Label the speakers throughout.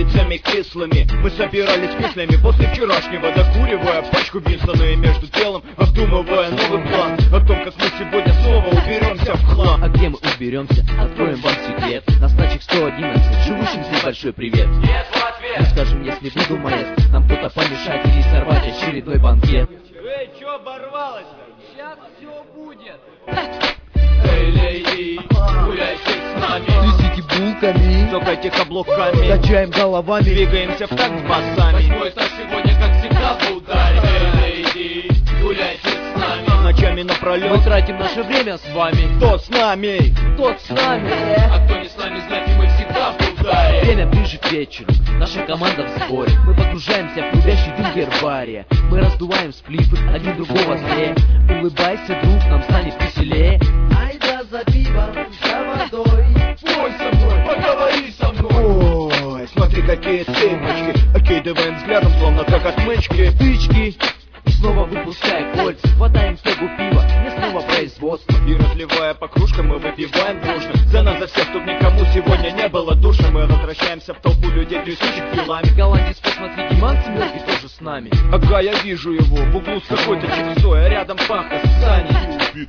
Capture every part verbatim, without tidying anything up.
Speaker 1: яйцами кислыми. Мы собирались мыслями после вчерашнего, докуривая пачку Винстона и между делом обдумывая новый план о том, как мы сегодня снова уберемся в хлам.
Speaker 2: А где мы уберемся? Откроем вам секрет. На стачек сто одиннадцать, живущим здесь большой привет.
Speaker 1: Нет в ответ.
Speaker 2: Ну скажем, если буду маэст, нам кто-то помешать или сорвать очередной банкет.
Speaker 1: Эй, чё оборвалось-то?
Speaker 2: Сейчас все будет.
Speaker 1: Эй, леди, гуляйте с нами,
Speaker 2: Трясите булками,
Speaker 1: цокайте каблуками,
Speaker 2: качаем головами,
Speaker 1: двигаемся в такт с басами.
Speaker 3: Восьмой этаж сегодня, как всегда, в ударе. Эй, леди, гуляйте с нами.
Speaker 1: Ночами
Speaker 2: мы
Speaker 1: напролёт.
Speaker 2: тратим наше время с вами.
Speaker 1: Кто с нами?
Speaker 2: Тот с нами.
Speaker 3: А кто не с нами, знаете, мы всегда в ударе.
Speaker 2: Время ближе к вечеру, наша команда в сборе. Мы погружаемся в клубящий дым гербария. Мы раздуваем сплифы, один другого злее. Улыбайся, друг, нам станет веселее. Ай да за пивом, за водой.
Speaker 3: Пой со мной, поговори со мной.
Speaker 1: Ой, смотри, какие цепочки, окидываем взглядом, словно как отмычки.
Speaker 2: Тычки. И снова выпуская кольца, хватаем кегу пива, не снова производство.
Speaker 1: И разливая по кружкам, мы выпиваем дружно. За нас, за всех, тут никому сегодня не было душно. Мы возвращаемся в толпу людей, трясущих телами.
Speaker 2: Голландец, посмотри, Диман Семерки тоже с нами.
Speaker 1: Ага, я вижу его, в углу с какой-то чиксой, а рядом Паха с Саней.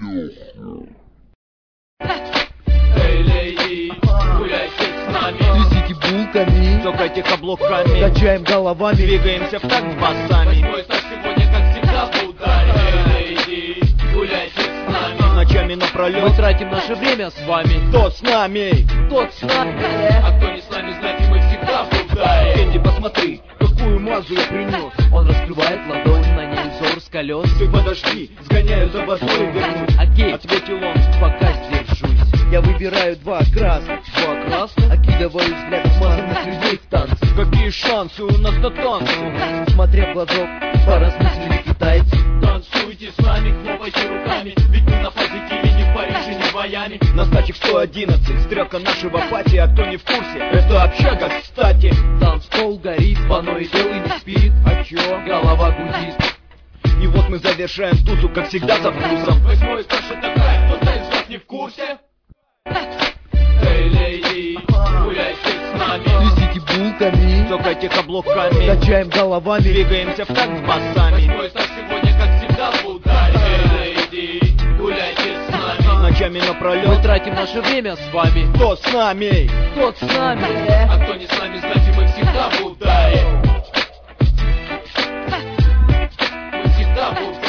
Speaker 3: Эй, леди, гуляйте с нами.
Speaker 2: Трясите булками,
Speaker 1: Цокайте каблуками,
Speaker 2: качаем головами,
Speaker 1: двигаемся в такт с басами.
Speaker 3: Восьмой этаж сегодня, как всегда, в ударе. Эй, леди, гуляйте с нами.
Speaker 1: Ночами
Speaker 2: мы
Speaker 1: напролёт.
Speaker 2: тратим наше время с вами.
Speaker 1: Кто с нами?
Speaker 2: Тот с нами.
Speaker 3: А кто не с нами, знаете, мы всегда в ударе.
Speaker 1: Энди, посмотри, какую мазу я принес.
Speaker 2: Он раскрывает ладонь, на ней взор с колес.
Speaker 1: Ты подожди, сгоняю за водой вернусь.
Speaker 2: Окей,
Speaker 1: Ответил он.
Speaker 2: пока сдержусь. Я выбираю два красных,
Speaker 1: Два красных?
Speaker 2: окидываю взгляд смазанных людей в танце.
Speaker 1: Какие шансы у нас на танцы?
Speaker 2: Смотря в глазок, поразмыслили китайцы.
Speaker 3: Танцуйте с нами, хлопайте руками. Ведь мы на позитиве, ни в Париже, ни в Майами.
Speaker 1: На стачек сто одиннадцать, стрелка нашего пати. А кто не в курсе, это общага, кстати.
Speaker 2: Танцпол горит, паной белый не спит.
Speaker 1: А чё?
Speaker 2: Голова гудит.
Speaker 1: И вот мы завершаем тусу, как всегда, за вкусом.
Speaker 3: Восьмой этаж это кайф, кто-то из вас не в курсе? Эй, леди, гуляйте с нами.
Speaker 2: Трясите булками,
Speaker 1: Цокайте каблуками,
Speaker 2: качаем головами,
Speaker 1: двигаемся в такт с басами.
Speaker 3: Восьмой этаж сегодня, как всегда, в ударе. Эй, леди, гуляйте с нами.
Speaker 1: Ночами
Speaker 2: мы
Speaker 1: напролёт.
Speaker 2: тратим наше время с вами.
Speaker 1: Кто с нами?
Speaker 2: Тот с нами.
Speaker 3: А кто не с нами, знаете, мы всегда в ударе. Мы всегда в ударе.